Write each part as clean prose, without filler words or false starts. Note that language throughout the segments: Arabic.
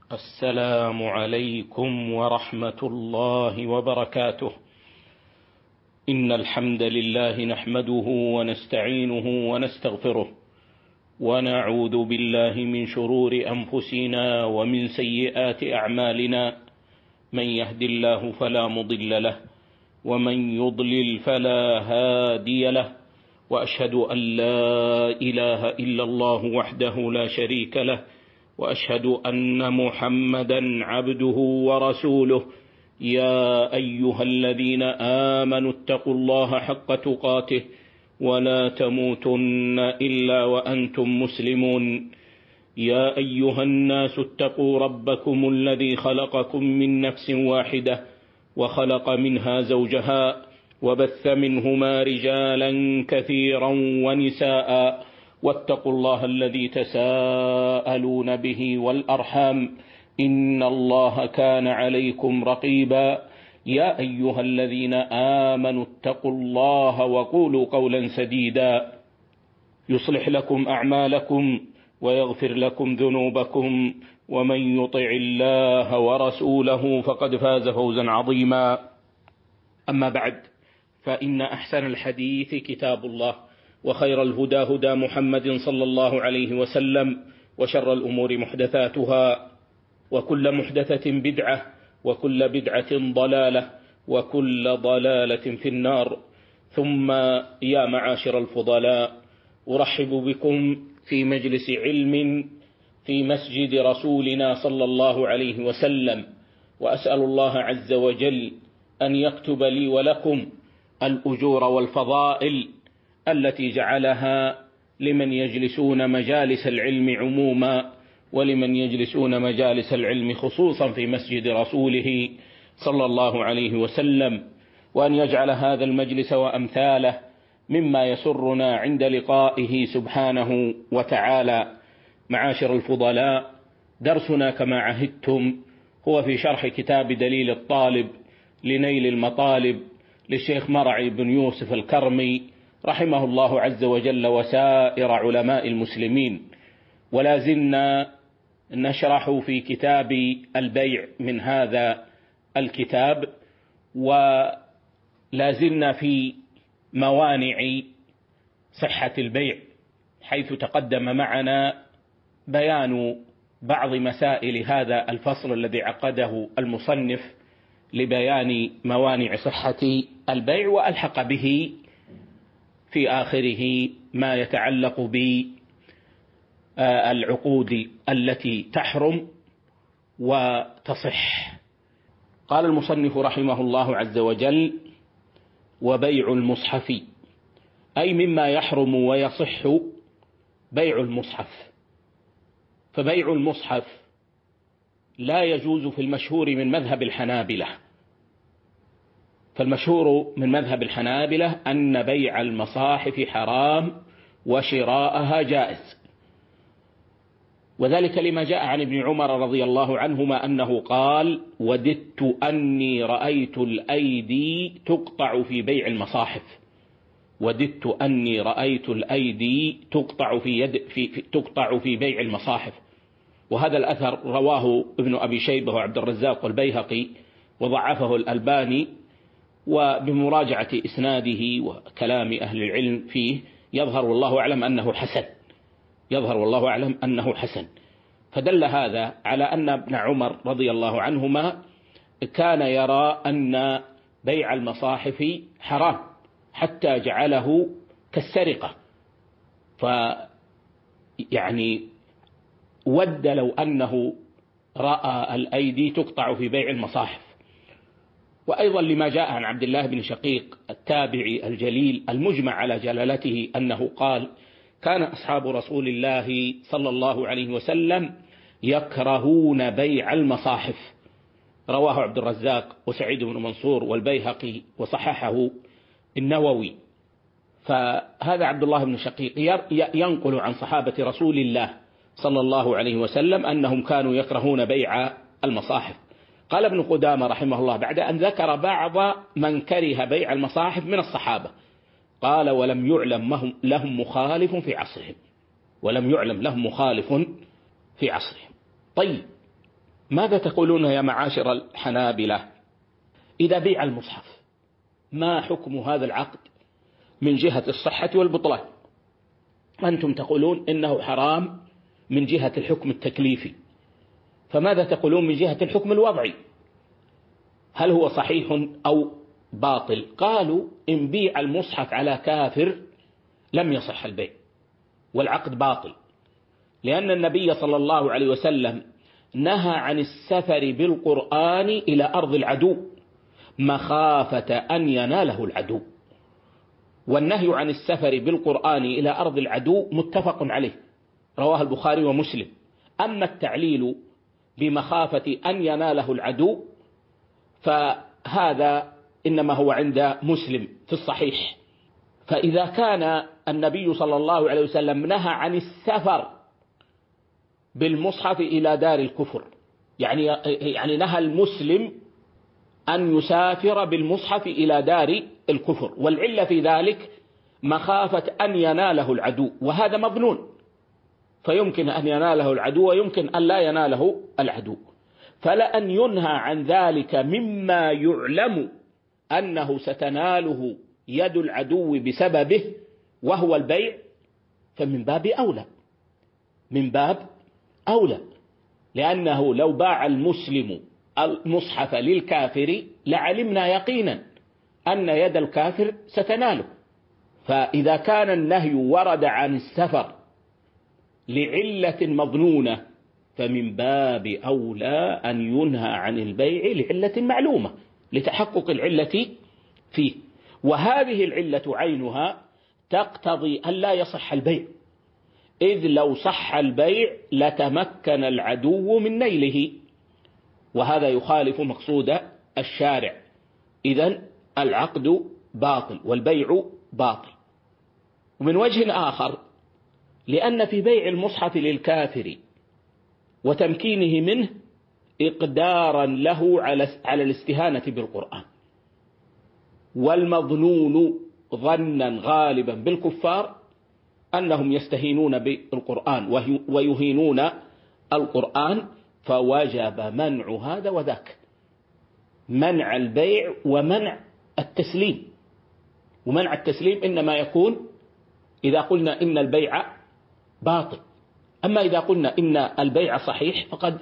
السلام عليكم ورحمة الله وبركاته. إن الحمد لله نحمده ونستعينه ونستغفره، ونعوذ بالله من شرور أنفسنا ومن سيئات أعمالنا. من يهد الله فلا مضل له، ومن يضلل فلا هادي له، وأشهد أن لا إله إلا الله وحده لا شريك له، وأشهد أن محمدا عبده ورسوله. يا أيها الذين آمنوا اتقوا الله حق تقاته ولا تموتن إلا وأنتم مسلمون. يا أيها الناس اتقوا ربكم الذي خلقكم من نفس واحدة، وخلق منها زوجها، وبث منهما رجالا كثيرا ونساء. واتقوا الله الذي تساءلون به والأرحام، إن الله كان عليكم رقيبا. يا أيها الذين آمنوا اتقوا الله وقولوا قولا سديدا يصلح لكم أعمالكم ويغفر لكم ذنوبكم، ومن يطع الله ورسوله فقد فاز فوزا عظيما. أما بعد، فإن أحسن الحديث كتاب الله، وخير الهدى هدى محمد صلى الله عليه وسلم، وشر الأمور محدثاتها، وكل محدثة بدعة، وكل بدعة ضلالة، وكل ضلالة في النار. ثم يا معاشر الفضلاء، أرحب بكم في مجلس علم في مسجد رسولنا صلى الله عليه وسلم، وأسأل الله عز وجل أن يكتب لي ولكم الأجور والفضائل التي جعلها لمن يجلسون مجالس العلم عموما، ولمن يجلسون مجالس العلم خصوصا في مسجد رسوله صلى الله عليه وسلم، وأن يجعل هذا المجلس وأمثاله مما يسرنا عند لقائه سبحانه وتعالى. معاشر الفضلاء، درسنا كما عهدتم هو في شرح كتاب دليل الطالب لنيل المطالب للشيخ مرعي بن يوسف الكرمي رحمه الله عز وجل وسائر علماء المسلمين. ولا زلنا نشرح في كتاب البيع من هذا الكتاب، ولا زلنا في موانع صحة البيع، حيث تقدم معنا بيان بعض مسائل هذا الفصل الذي عقده المصنف لبيان موانع صحة البيع، وألحق به في آخره ما يتعلق بالعقود التي تحرم وتصح. قال المصنف رحمه الله عز وجل: وبيع المصحف، أي مما يحرم ويصح بيع المصحف. فبيع المصحف لا يجوز في المشهور من مذهب الحنابلة. فالمشهور من مذهب الحنابلة أن بيع المصاحف حرام وشراءها جائز، وذلك لما جاء عن ابن عمر رضي الله عنهما أنه قال: وددت أني رأيت الأيدي تقطع في بيع المصاحف. وددت أني رأيت الأيدي تقطع في بيع المصاحف. وهذا الأثر رواه ابن أبي شيبة وعبد الرزاق والبيهقي، وضعفه الألباني، وبمراجعة إسناده وكلام أهل العلم فيه يظهر والله أعلم أنه حسن. فدل هذا على أن ابن عمر رضي الله عنهما كان يرى أن بيع المصاحف حرام، حتى جعله كالسرقة. فيعني ود لو أنه رأى الأيدي تقطع في بيع المصاحف. وأيضا لما جاء عن عبد الله بن شقيق التابعي الجليل المجمع على جلالته أنه قال: كان أصحاب رسول الله صلى الله عليه وسلم يكرهون بيع المصاحف. رواه عبد الرزاق وسعيد بن منصور والبيهقي، وصححه النووي. فهذا عبد الله بن شقيق ينقل عن صحابة رسول الله صلى الله عليه وسلم أنهم كانوا يكرهون بيع المصاحف. قال ابن قدامة رحمه الله بعد أن ذكر بعض من كره بيع المصاحف من الصحابة، قال: ولم يعلم لهم مخالف في عصرهم. طيب، ماذا تقولون يا معاشر الحنابلة إذا بيع المصحف؟ ما حكم هذا العقد من جهة الصحة والبطلان؟ أنتم تقولون إنه حرام من جهة الحكم التكليفي، فماذا تقولون من جهة الحكم الوضعي؟ هل هو صحيح أو باطل؟ قالوا إن بيع المصحف على كافر لم يصح البيع والعقد باطل، لأن النبي صلى الله عليه وسلم نهى عن السفر بالقرآن إلى أرض العدو مخافة أن يناله العدو، والنهي عن السفر بالقرآن إلى أرض العدو متفق عليه، رواه البخاري ومسلم. أما التعليل بمخافة أن يناله العدو فهذا إنما هو عند مسلم في الصحيح. فإذا كان النبي صلى الله عليه وسلم نهى عن السفر بالمصحف إلى دار الكفر، يعني نهى المسلم أن يسافر بالمصحف إلى دار الكفر، والعلة في ذلك مخافة أن يناله العدو، وهذا مظنون، فيمكن أن يناله العدو ويمكن أن لا يناله العدو، فلأن ينهى عن ذلك مما يعلم أنه ستناله يد العدو بسببه وهو البيع فمن باب أولى، من باب أولى، لأنه لو باع المسلم المصحف للكافر لعلمنا يقينا أن يد الكافر ستناله. فإذا كان النهي ورد عن السفر لعلة مظنونة فمن باب أولى أن ينهى عن البيع لعلة معلومة لتحقق العلة فيه، وهذه العلة عينها تقتضي أن لا يصح البيع، إذ لو صح البيع لتمكن العدو من نيله، وهذا يخالف مقصود الشارع. إذن العقد باطل والبيع باطل. ومن وجه آخر، لأن في بيع المصحف للكافر وتمكينه منه إقدارا له على الاستهانة بالقرآن، والمظنون ظنا غالبا بالكفار أنهم يستهينون بالقرآن ويهينون القرآن، فوجب منع هذا وذاك، منع البيع ومنع التسليم. ومنع التسليم إنما يكون إذا قلنا إن البيع باطل، أما إذا قلنا إن البيع صحيح فقد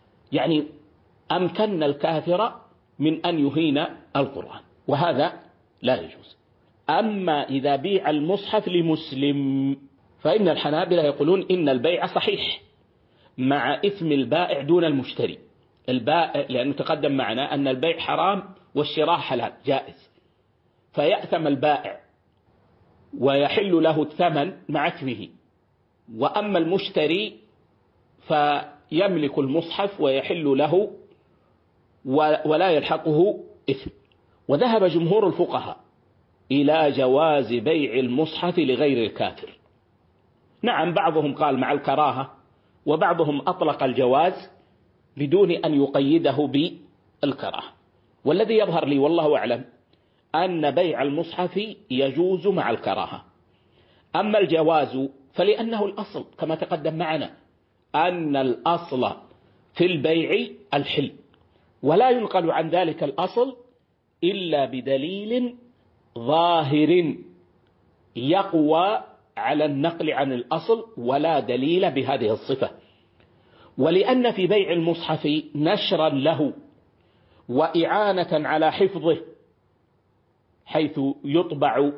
أمكن الكافر من أن يهين القرآن، وهذا لا يجوز. أما إذا بيع المصحف لمسلم فإن الحنابلة يقولون إن البيع صحيح مع إثم البائع دون المشتري. البائع لأنه تقدم معنا أن البيع حرام والشراء حلال جائز، فيأثم البائع ويحل له الثمن مع اثمه، وأما المشتري فيملك المصحف ويحل له ولا يلحقه إثم. وذهب جمهور الفقهاء إلى جواز بيع المصحف لغير الكافر. نعم، بعضهم قال مع الكراهة، وبعضهم أطلق الجواز بدون أن يقيده بالكراهة. والذي يظهر لي والله أعلم أن بيع المصحف يجوز مع الكراهة. أما الجواز فلأنه الأصل كما تقدم معنا أن الأصل في البيع الحل، ولا ينقل عن ذلك الأصل إلا بدليل ظاهر يقوى على النقل عن الأصل، ولا دليل بهذه الصفة. ولأن في بيع المصحف نشرا له وإعانة على حفظه حيث يطبع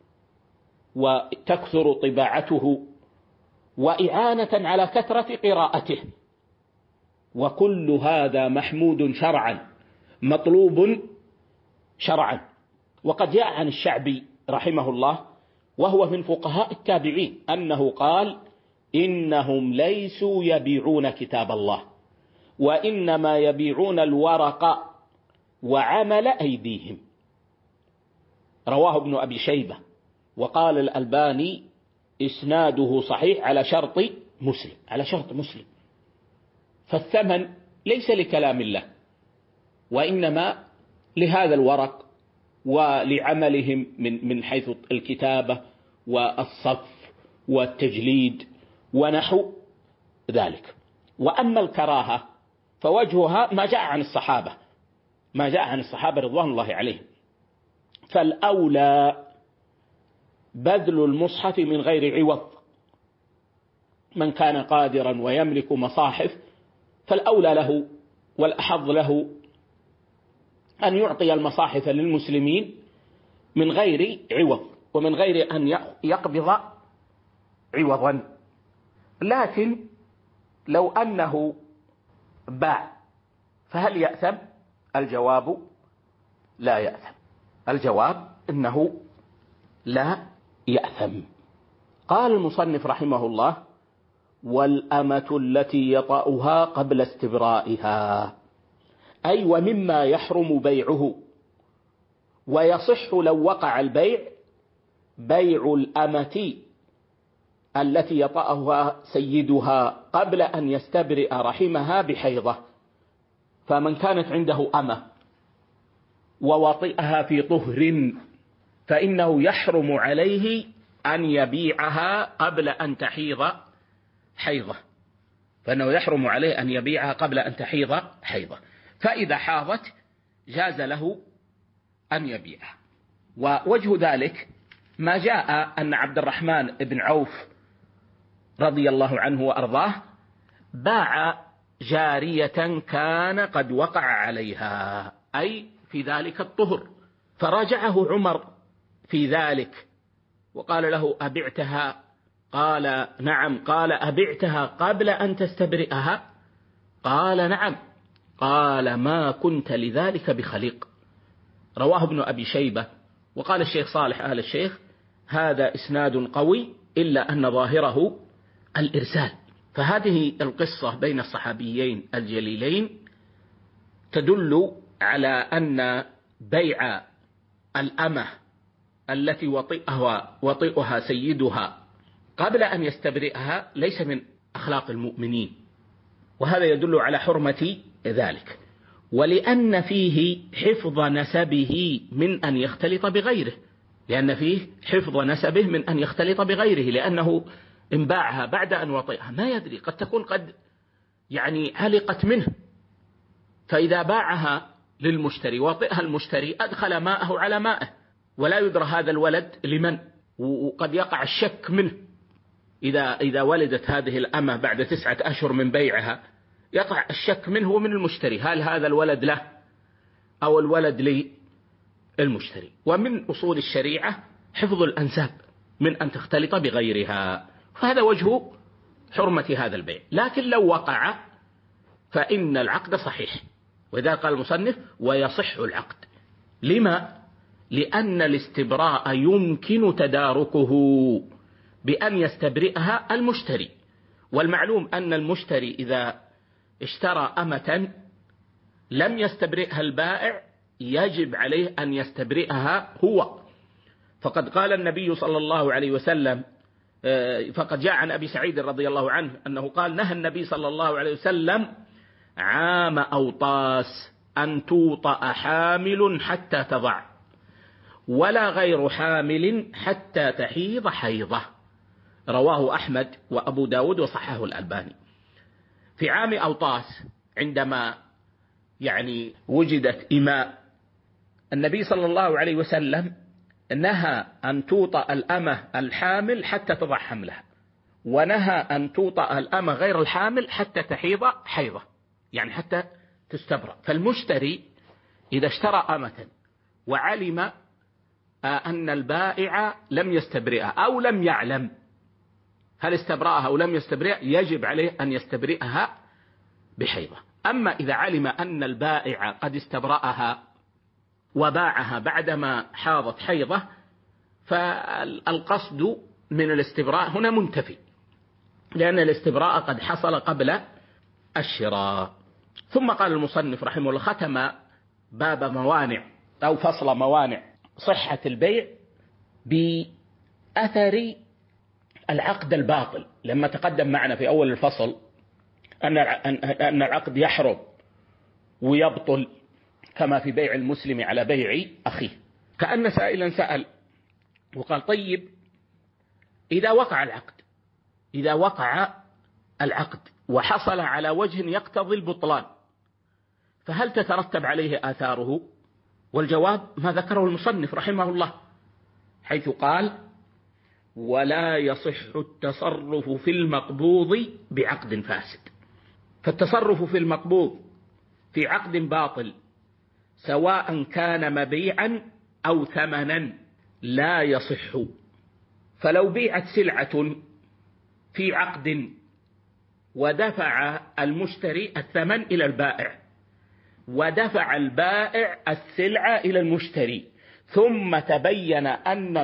وتكثر طباعته، وإعانة على كثرة قراءته، وكل هذا محمود شرعا مطلوب شرعا. وقد جاء عن الشعبي رحمه الله وهو من فقهاء التابعين أنه قال: إنهم ليسوا يبيعون كتاب الله، وإنما يبيعون الورق وعمل أيديهم. رواه ابن أبي شيبة، وقال الألباني إسناده صحيح على شرط مسلم، على شرط مسلم. فالثمن ليس لكلام الله، وإنما لهذا الورق ولعملهم من حيث الكتابة والصف والتجليد ونحو ذلك. وأما الكراهة فوجهها ما جاء عن الصحابة، ما جاء عن الصحابة رضوان الله عليهم. فالأولى بذل المصحف من غير عوض. من كان قادرا ويملك مصاحف فالأولى له والأحظ له أن يعطي المصاحف للمسلمين من غير عوض ومن غير أن يقبض عوضا. لكن لو أنه باع فهل يأثم؟ الجواب لا يأثم. الجواب إنه لا يأثم. قال المصنف رحمه الله: والأمة التي يطأها قبل استبرائها، أي ومما يحرم بيعه ويصح لو وقع البيع بيع الأمة التي يطأها سيدها قبل أن يستبرئ رحمها بحيضة. فمن كانت عنده أمة ووطئها في طهر فإنه يحرم عليه أن يبيعها قبل أن تحيض حيضة، فإنه يحرم عليه أن يبيعها قبل أن تحيض حيضة. فإذا حاضت جاز له أن يبيعها. ووجه ذلك ما جاء أن عبد الرحمن بن عوف رضي الله عنه وأرضاه باع جارية كان قد وقع عليها، أي في ذلك الطهر، فراجعه عمر في ذلك وقال له: أبعتها؟ قال: نعم. قال: أبعتها قبل أن تستبرئها؟ قال: نعم. قال: ما كنت لذلك بخليق. رواه ابن أبي شيبة. وقال الشيخ صالح آل الشيخ: هذا إسناد قوي إلا أن ظاهره الإرسال. فهذه القصة بين الصحابيين الجليلين تدل على أن بيع الأمة التي وطئها سيدها قبل أن يستبرئها ليس من أخلاق المؤمنين، وهذا يدل على حرمة ذلك، ولأن فيه حفظ نسبه من أن يختلط بغيره، لأن فيه حفظ نسبه من أن يختلط بغيره، لأنه إن باعها بعد أن وطئها ما يدري، قد تكون قد علقت منه، فإذا باعها للمشتري وطئها المشتري أدخل ماءه على مائه ولا يدرى هذا الولد لمن، وقد يقع الشك منه. إذا ولدت هذه الأمة بعد 9 أشهر من بيعها يقع الشك منه ومن المشتري، هل هذا الولد له أو الولد للمشتري. ومن أصول الشريعة حفظ الأنساب من أن تختلط بغيرها، فهذا وجه حرمة هذا البيع. لكن لو وقع فإن العقد صحيح، وإذا قال المصنف: ويصح العقد. لما؟ لأن الاستبراء يمكن تداركه بأن يستبرئها المشتري، والمعلوم أن المشتري إذا اشترى أمة لم يستبرئها البائع يجب عليه أن يستبرئها هو. فقد قال النبي صلى الله عليه وسلم، فقد جاء عن أبي سعيد رضي الله عنه أنه قال: نهى النبي صلى الله عليه وسلم عام أوطاس أن توطأ حامل حتى تضع، ولا غير حامل حتى تحيض حيضة. رواه أحمد وأبو داود وصححه الألباني. في عام أوطاس عندما وجدت إماء، النبي صلى الله عليه وسلم نهى أن توطأ الأمة الحامل حتى تضع حملها، ونهى أن توطأ الأمة غير الحامل حتى تحيض حيضة، حتى تستبرأ. فالمشتري إذا اشترى أمة وعلم أن البائع لم يستبرئها أو لم يعلم هل استبرأها أو لم يستبرئها يجب عليه أن يستبرئها بحيضة. أما إذا علم أن البائع قد استبرأها وباعها بعدما حاضت حيضة فالقصد من الاستبراء هنا منتفي، لأن الاستبراء قد حصل قبل الشراء. ثم قال المصنف رحمه الله: ختم باب موانع أو فصل موانع صحة البيع بأثر العقد الباطل. لما تقدم معنا في أول الفصل أن العقد يحرم ويبطل كما في بيع المسلم على بيع أخيه. كأن سائلا سأل وقال: طيب إذا وقع العقد وحصل على وجه يقتضي البطلان، فهل تترتب عليه آثاره؟ والجواب ما ذكره المصنف رحمه الله، حيث قال: ولا يصح التصرف في المقبوض بعقد فاسد. فالتصرف في المقبوض في عقد باطل سواء كان مبيعا أو ثمنا لا يصح. فلو بيعت سلعة في عقد ودفع المشتري الثمن إلى البائع، ودفع البائع السلعة إلى المشتري، ثم تبين أن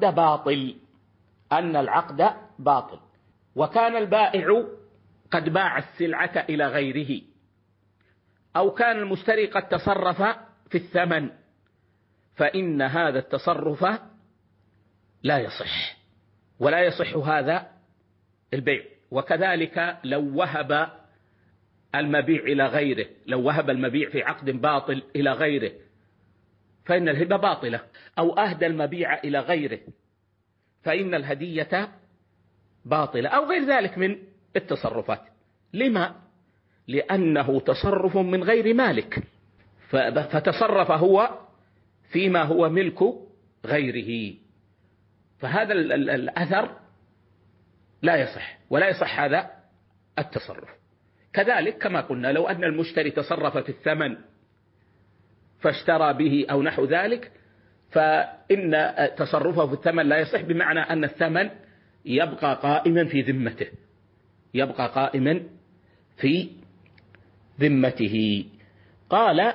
العقد باطل، وكان البائع قد باع السلعة إلى غيره، أو كان المشتري قد تصرف في الثمن، فإن هذا التصرف لا يصح، ولا يصح هذا البيع. وكذلك لو وهب المبيع إلى غيره، لو وهب المبيع في عقد باطل إلى غيره فإن الهبة باطلة، أو أهدى المبيع إلى غيره فإن الهدية باطلة، أو غير ذلك من التصرفات. لما؟ لأنه تصرف من غير مالك، فتصرف هو فيما هو ملك غيره، فهذا الأثر لا يصح، ولا يصح هذا التصرف. كذلك كما قلنا لو أن المشتري تصرف في الثمن فاشترى به أو نحو ذلك، فإن تصرفه في الثمن لا يصح، بمعنى أن الثمن يبقى قائما في ذمته، يبقى قائما في ذمته. قال: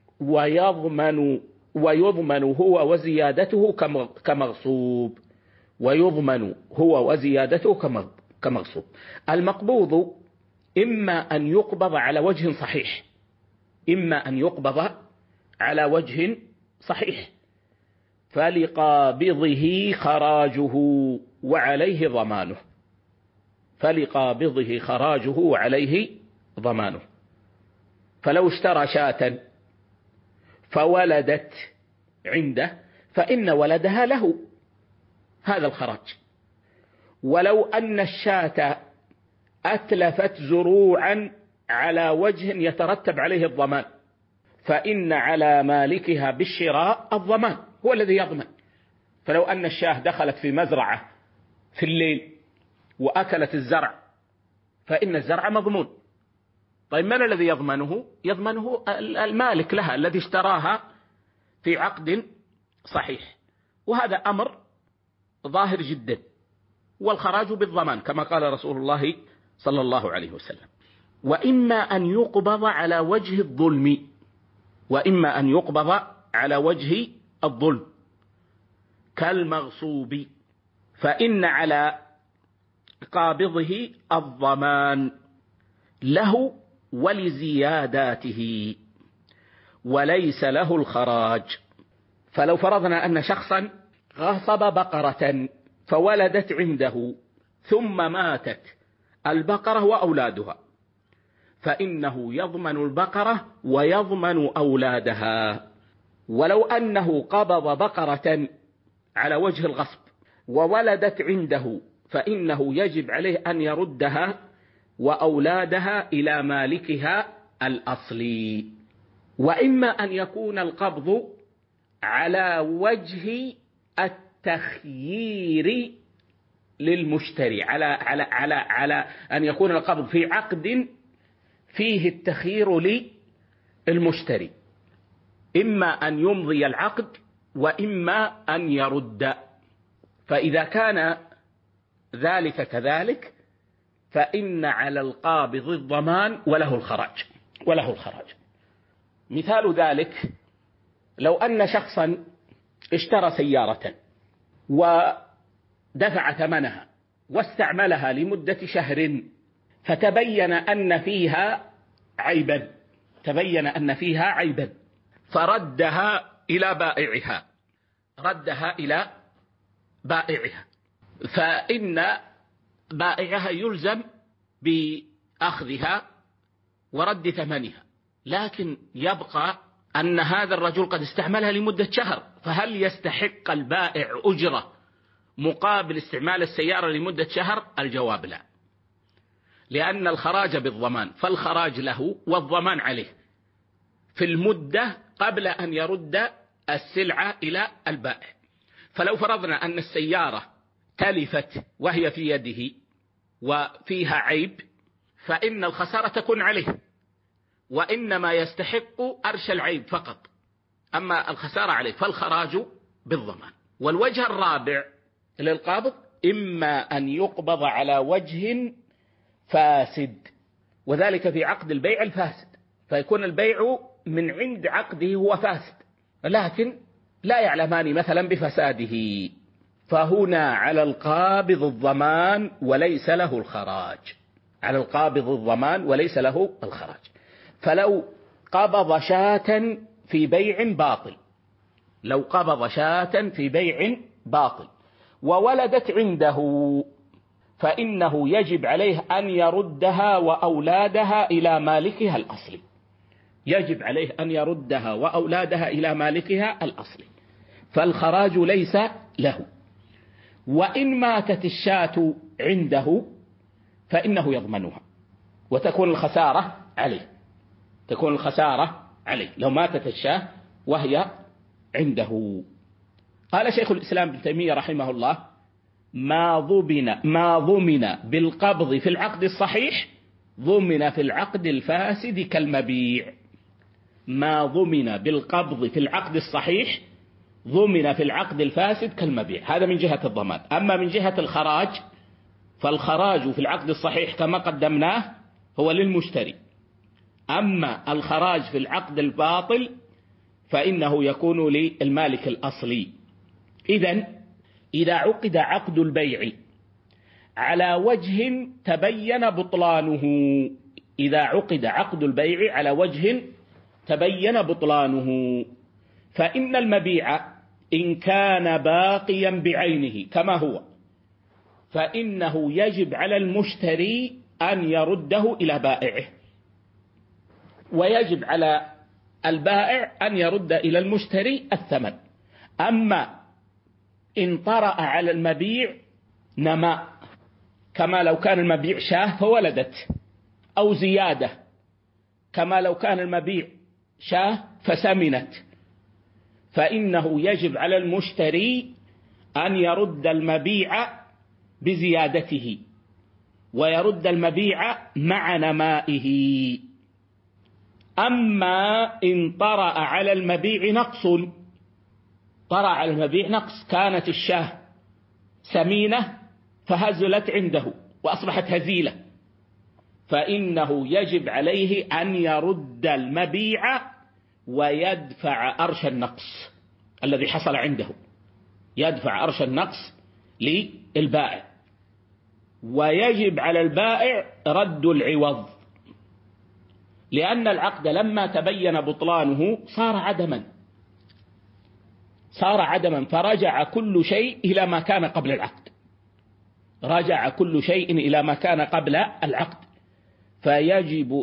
ويضمن هو وزيادته كمغصوب. ويضمن هو وزيادته كمغصوب. المقبوض إما أن يقبض على وجه صحيح، إما أن يقبض على وجه صحيح، فلقابضه خراجه وعليه ضمانه. فلقابضه خراجه وعليه ضمانه. فلو اشترى شاة فولدت عنده فإن ولدها له هذا الخراج. ولو أن الشاة أتلفت زروعا على وجه يترتب عليه الضمان، فإن على مالكها بالشراء الضمان، هو الذي يضمن. فلو أن الشاة دخلت في مزرعة في الليل وأكلت الزرع فإن الزرع مضمون. طيب من الذي يضمنه؟ يضمنه المالك لها الذي اشتراها في عقد صحيح، وهذا أمر ظاهر جدا. والخراج بالضمان كما قال رسول الله صلى الله عليه وسلم. وإما أن يقبض على وجه الظلم، وإما أن يقبض على وجه الظلم كالمغصوب، فإن على قابضه الضمان له ولزياداته وليس له الخراج. فلو فرضنا أن شخصا غصب بقرة فولدت عنده ثم ماتت البقرة وأولادها، فإنه يضمن البقرة ويضمن أولادها. ولو أنه قبض بقرة على وجه الغصب وولدت عنده فإنه يجب عليه أن يردها وأولادها إلى مالكها الأصلي. وإما أن يكون القبض على وجه التخيير للمشتري، على أن يكون القبض في عقد فيه التخيير للمشتري، إما أن يمضي العقد وإما أن يرد. فإذا كان ذلك كذلك فإن على القابض الضمان وله الخراج. مثال ذلك لو أن شخصا اشترى سيارة ودفع ثمنها واستعملها لمدة شهر فتبين أن فيها عيبا، فردها إلى بائعها، فإن بائعها يلزم بأخذها ورد ثمنها، لكن يبقى أن هذا الرجل قد استعملها لمدة شهر، فهل يستحق البائع أجرة مقابل استعمال السيارة لمدة شهر؟ الجواب لا، لأن الخراج بالضمان، فالخراج له والضمان عليه. في المدة قبل أن يرد السلعة إلى البائع. فلو فرضنا أن السيارة تلفت وهي في يده وفيها عيب، فإن الخسارة تكون عليه، وإنما يستحق أرش العيب فقط، أما الخسارة عليه، فالخراج بالضمان. والوجه الرابع للقابض إما أن يقبض على وجه فاسد، وذلك في عقد البيع الفاسد، فيكون البيع من عند عقده هو فاسد، لكن لا يعلمان مثلا بفساده، فهنا على القابض الضمان وليس له الخراج، على القابض الضمان وليس له الخراج. فلو قبض شاة في بيع باطل، لو قبض شاة في بيع باطل وولدت عنده، فإنه يجب عليه أن يردها وأولادها إلى مالكها الأصلي، يجب عليه أن يردها وأولادها إلى مالكها الأصلي، فالخراج ليس له. وإن ماتت الشاة عنده فإنه يضمنها، وتكون الخسارة عليه، تكون الخسارة عليه لو ماتت الشاة وهي عنده. قال شيخ الإسلام ابن تيمية رحمه الله: ما ضمن بالقبض في العقد الصحيح ضمن في العقد الفاسد كالمبيع. ما ضمن بالقبض في العقد الصحيح ضمن في العقد الفاسد كالمبيع، هذا من جهة الضمان. أما من جهة الخراج، فالخراج في العقد الصحيح كما قدمناه هو للمشتري، أما الخراج في العقد الباطل فإنه يكون للمالك الأصلي. إذا عقد عقد البيع على وجه تبين بطلانه، إذا عقد عقد البيع على وجه تبين بطلانه، فإن المبيع إن كان باقيا بعينه كما هو، فإنه يجب على المشتري أن يرده إلى بائعه، ويجب على البائع أن يرد إلى المشتري الثمن. أما إن طرأ على المبيع نماء، كما لو كان المبيع شاة فولدت، أو زيادة كما لو كان المبيع شاة فسمنت، فإنه يجب على المشتري أن يرد المبيع بزيادته، ويرد المبيع مع نمائه. أما إن طرأ على المبيع نقص، طرأ على المبيع نقص، كانت الشاة سمينة فهزلت عنده وأصبحت هزيلة، فإنه يجب عليه أن يرد المبيع ويدفع أرش النقص الذي حصل عنده، يدفع أرش النقص للبائع، ويجب على البائع رد العوض، لأن العقد لما تبين بطلانه صار عدما، فرجع كل شيء إلى ما كان قبل العقد، رجع كل شيء إلى ما كان قبل العقد، فيجب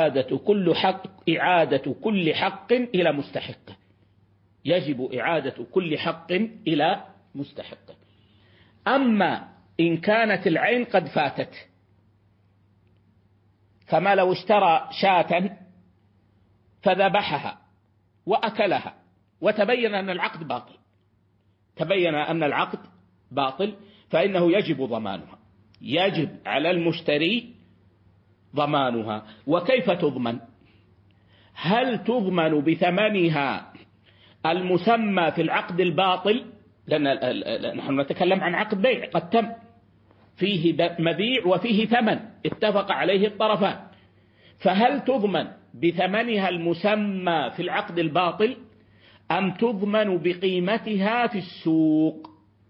إعادة كل حق إلى مستحقه، يجب إعادة كل حق إلى مستحقه. أما إن كانت العين قد فاتت، كما لو اشترى شاة فذبحها وأكلها وتبين أن العقد باطل، فإنه يجب ضمانها، يجب على المشتري ضمانها. وكيف تضمن؟ هل تضمن بثمنها المسمى في العقد الباطل؟ لأن نحن نتكلم عن عقد بيع قد تم، فيه مبيع وفيه ثمن اتفق عليه الطرفان، فهل تضمن بثمنها المسمى في العقد الباطل أم تضمن بقيمتها في السوق؟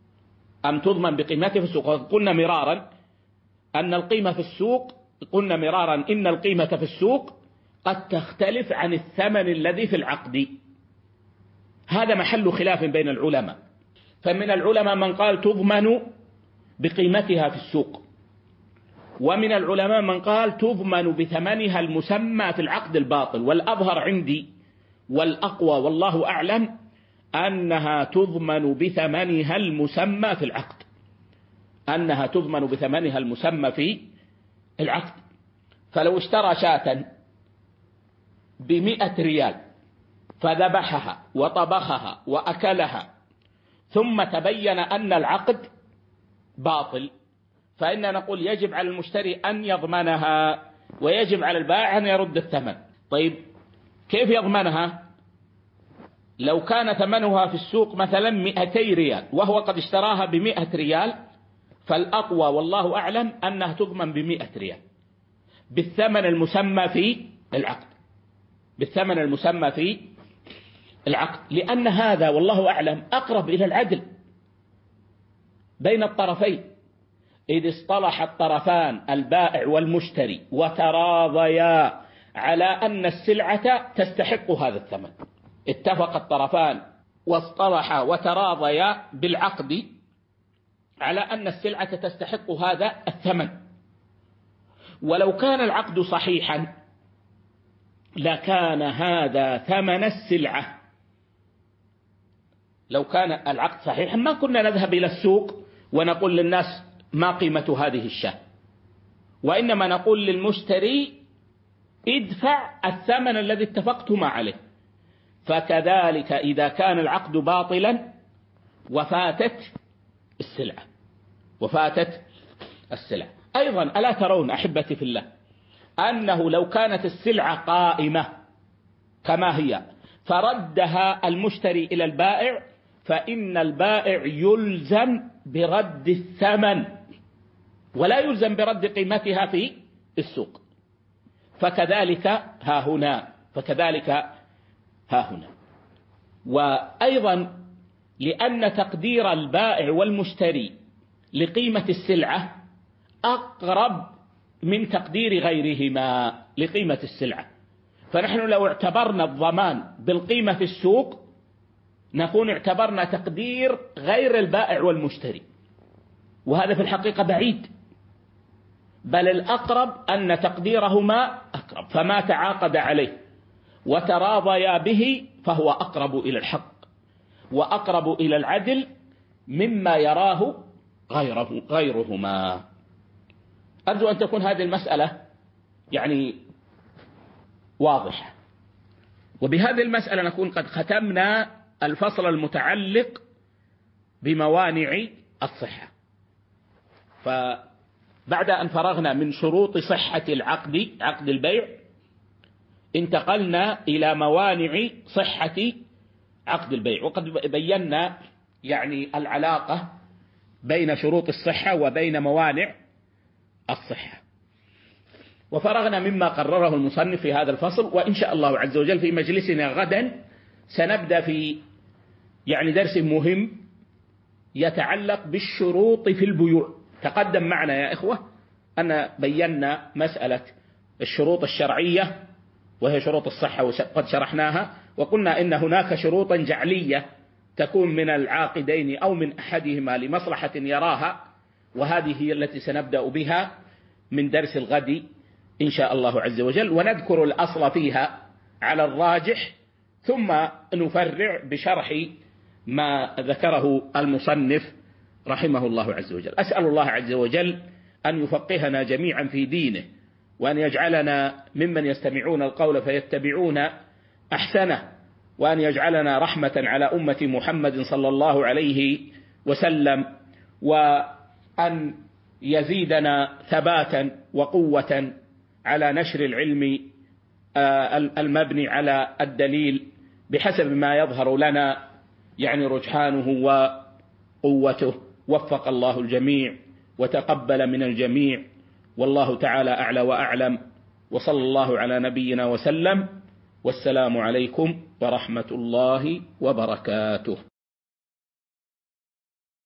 قلنا مرارا أن القيمة في السوق، إن القيمة في السوق قد تختلف عن الثمن الذي في العقد، هذا محل خلاف بين العلماء، فمن العلماء من قال تضمن بقيمتها في السوق، ومن العلماء من قال تضمن بثمنها المسمى في العقد الباطل. والأظهر عندي والأقوى والله أعلم أنها تضمن بثمنها المسمى في العقد، أنها تضمن بثمنها المسمى في العقد. فلو اشترى شاة ب100 ريال فذبحها وطبخها وأكلها ثم تبين أن العقد باطل، فإننا نقول يجب على المشتري أن يضمنها ويجب على البائع أن يرد الثمن. طيب كيف يضمنها؟ لو كان ثمنها في السوق مثلا 200 ريال وهو قد اشتراها ب100 ريال، فالأقوى والله أعلم أنها تضمن ب100 ريال بالثمن المسمى في العقد، بالثمن المسمى في العقد، لأن هذا والله أعلم أقرب إلى العدل بين الطرفين. إذ اصطلح الطرفان البائع والمشتري وتراضيا على أن السلعة تستحق هذا الثمن، اتفق الطرفان واصطلحا وتراضيا بالعقد على أن السلعة تستحق هذا الثمن. ولو كان العقد صحيحا لكان هذا ثمن السلعة. لو كان العقد صحيحا ما كنا نذهب إلى السوق ونقول للناس ما قيمة هذه الشاة، وإنما نقول للمشتري ادفع الثمن الذي اتفقتم عليه. فكذلك إذا كان العقد باطلا وفاتت السلعة أيضا. ألا ترون أحبتي في الله أنه لو كانت السلعة قائمة كما هي فردها المشتري إلى البائع، فإن البائع يلزم برد الثمن ولا يلزم برد قيمتها في السوق. فكذلك ها هنا. وأيضا لأن تقدير البائع والمشتري لقيمة السلعة أقرب من تقدير غيرهما لقيمة السلعة، فنحن لو اعتبرنا الضمان بالقيمة في السوق نكون اعتبرنا تقدير غير البائع والمشتري، وهذا في الحقيقة بعيد، بل الأقرب أن تقديرهما أقرب، فما تعاقد عليه وتراضيا به فهو أقرب إلى الحق وأقرب إلى العدل مما يراه غيرهما. أرجو أن تكون هذه المسألة يعني واضحة. وبهذه المسألة نكون قد ختمنا الفصل المتعلق بموانع الصحة. فبعد أن فرغنا من شروط صحة عقد البيع انتقلنا إلى موانع صحة عقد البيع، وقد بينا يعني العلاقة بين شروط الصحة وبين موانع الصحة، وفرغنا مما قرره المصنف في هذا الفصل. وإن شاء الله عز وجل في مجلسنا غدا سنبدأ في يعني درس مهم يتعلق بالشروط في البيوع. تقدم معنا يا إخوة أن بينا مسألة الشروط الشرعية وهي شروط الصحة وقد شرحناها، وقلنا إن هناك شروطا جعلية تكون من العاقدين أو من أحدهما لمصلحة يراها، وهذه هي التي سنبدأ بها من درس الغد إن شاء الله عز وجل، ونذكر الأصل فيها على الراجح ثم نفرع بشرح ما ذكره المصنف رحمه الله عز وجل. أسأل الله عز وجل أن يفقهنا جميعا في دينه، وأن يجعلنا ممن يستمعون القول فيتبعون أحسنه، وأن يجعلنا رحمة على أمة محمد صلى الله عليه وسلم، وأن يزيدنا ثباتا وقوة على نشر العلم المبني على الدليل بحسب ما يظهر لنا يعني رجحانه وقوته. وفق الله الجميع وتقبل من الجميع، والله تعالى أعلى وأعلم، وصلى الله على نبينا وسلم، والسلام عليكم ورحمة الله وبركاته.